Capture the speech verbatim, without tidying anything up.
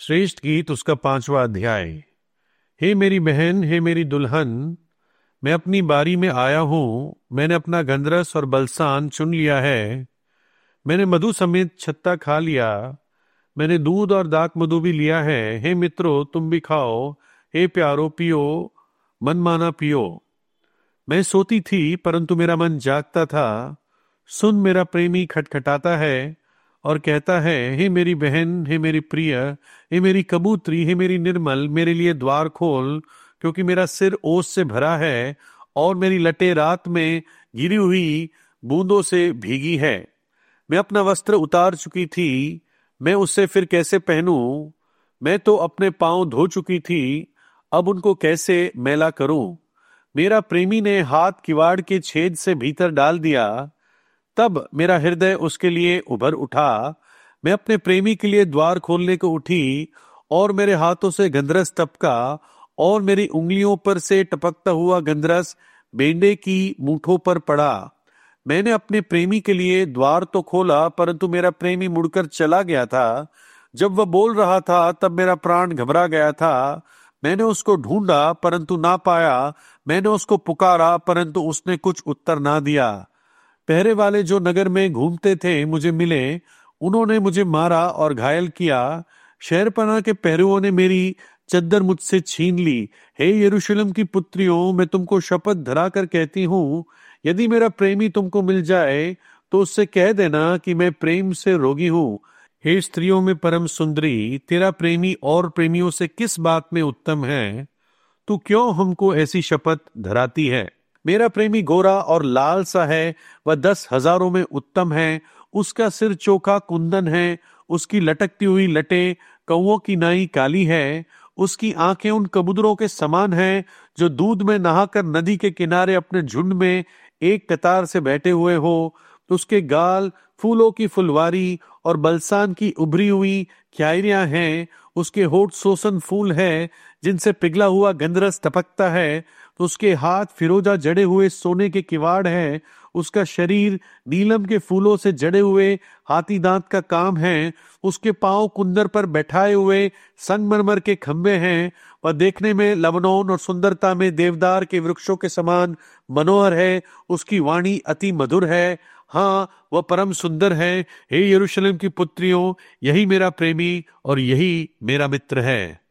श्रेष्ठ गीत उसका पांचवा अध्याय। हे मेरी बहन, हे मेरी दुल्हन, मैं अपनी बारी में आया हूं। मैंने अपना गंधरस और बलसान चुन लिया है। मैंने मधु समेत छत्ता खा लिया। मैंने दूध और दाक मधु भी लिया है। हे मित्रों, तुम भी खाओ। हे प्यारो, पियो, मन माना पियो। मैं सोती थी परंतु मेरा मन जागता था। सुन, मेरा प्रेमी खटखटाता है और कहता है, हे मेरी बहन, हे मेरी प्रिय, हे मेरी कबूतरी, हे मेरी निर्मल, मेरे लिए द्वार खोल, क्योंकि मेरा सिर ओस से भरा है और मेरी लटे रात में गिरी हुई बूंदों से भीगी है। मैं अपना वस्त्र उतार चुकी थी, मैं उससे फिर कैसे पहनूं? मैं तो अपने पांव धो चुकी थी, अब उनको कैसे मैला करूं? मेरा प्रेमी ने हाथ किवाड़ के छेद से भीतर डाल दिया, तब मेरा हृदय उसके लिए उभर उठा। मैं अपने प्रेमी के लिए द्वार खोलने को उठी और मेरे हाथों से गंधरस टपका और मेरी उंगलियों पर से टपकता हुआ गंधरस बेंडे की मूठों पर पड़ा। मैंने अपने प्रेमी के लिए द्वार तो खोला, परंतु मेरा प्रेमी मुड़कर चला गया था। जब वह बोल रहा था तब मेरा प्राण घबरा गया था। मैंने उसको ढूंढा परंतु ना पाया। मैंने उसको पुकारा परंतु उसने कुछ उत्तर ना दिया। पहरे वाले जो नगर में घूमते थे मुझे मिले, उन्होंने मुझे मारा और घायल किया। शहरपनाह के पहरुओं ने मेरी चद्दर मुझसे छीन ली। हे यरूशलेम की पुत्रियों, मैं तुमको शपथ धरा कर कहती हूँ, यदि मेरा प्रेमी तुमको मिल जाए तो उससे कह देना कि मैं प्रेम से रोगी हूँ। हे स्त्रियों में परम सुंदरी, तेरा प्रेमी और प्रेमियों से किस बात में उत्तम है? तू क्यों हमको ऐसी शपथ धराती है? मेरा प्रेमी गोरा और लाल सा है, वह दस हजारों में उत्तम है। उसका सिर चोखा कुंदन है, उसकी लटकती हुई लटें कौओं की नाई काली है। उसकी आंखें उन कबूतरों के समान हैं जो दूध में नहाकर नदी के किनारे अपने झुंड में एक कतार से बैठे हुए हो। उसके गाल फूलों की फुलवारी और बलसान की उभरी हुई क्यारियां हैं। उसके होठ सोसन फूल है जिनसे पिघला हुआ गंधरस टपकता है। तो उसके हाथ फिरोजा जड़े हुए सोने के किवाड़ है। उसका शरीर नीलम के फूलों से जड़े हुए हाथी दांत का काम है। उसके पांव कुंदर पर बैठाए हुए संगमरमर के खंबे हैं। वह देखने में लबनोन और सुंदरता में देवदार के वृक्षों के समान मनोहर है। उसकी वाणी अति मधुर है, हाँ, वह परम सुंदर है। हे यरूशलेम की पुत्रियों, यही मेरा प्रेमी और यही मेरा मित्र है।